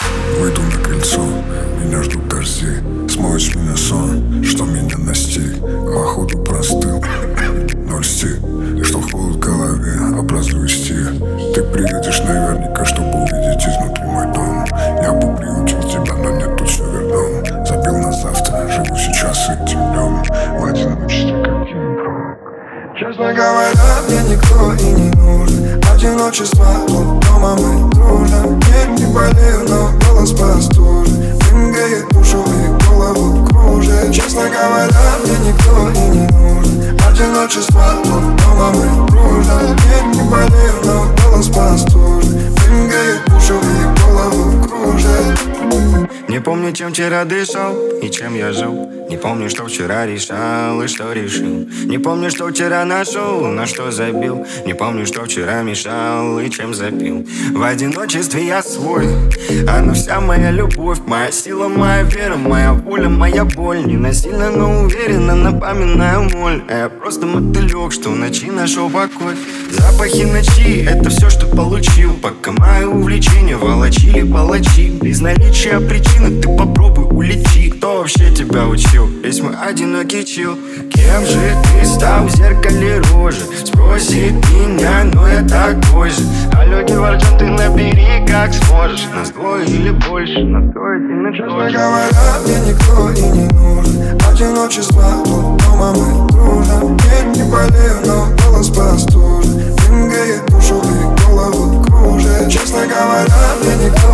Выйду на крыльцо, меня ждут дожди. Смоет с меня сон, что меня настиг. Походу простыл, но льсти, что холод в голове образует стих. Ты приедешь наверняка, чтобы увидеть изнутри мой дом. Я бы приучил тебя, но нет, тут все верном. Забил на завтра, живу сейчас этим днем. В одиночестве, как кино. Честно говоря, мне никто и не нужен. Одиночество, вот дома мы дружим. Нет, не болею, но голос простужен. Двигает душу и голову кружит. Честно говоря, мне никто и не нужен. Одиночество, вот дома мы дружим. Нет, не болею, но голос простужен. Двигает душу и голову кружит. Не помню, чем вчера дышал и чем я жил. Не помню, что вчера решал и что решил. Не помню, что вчера нашел, на что забил. Не помню, что вчера мешал и чем запил. В одиночестве я свой, она вся моя любовь. Моя сила, моя вера, моя воля, моя боль. Не насильно, но уверенно напоминаю моль. А я просто мотылек, что в ночи нашел покой. Запахи ночи, это все, что получил. Пока мои увлечения волочили палачи. Без наличия причины ты попробуй улети. Кто вообще тебя учил? Весь мой одинокий чил. Кем же ты стал в зеркале рожи? Спроси меня, но я такой же. Алло, Геворджан, ты набери как сможешь. Нас двое или больше, нас двое или Честно больше. говоря, мне никто и не нужен. Одиночество, вот дома мы дружим. Нет, не болею, но голос простужен. Двигает душу и голову кружит. Честно говоря, мне никто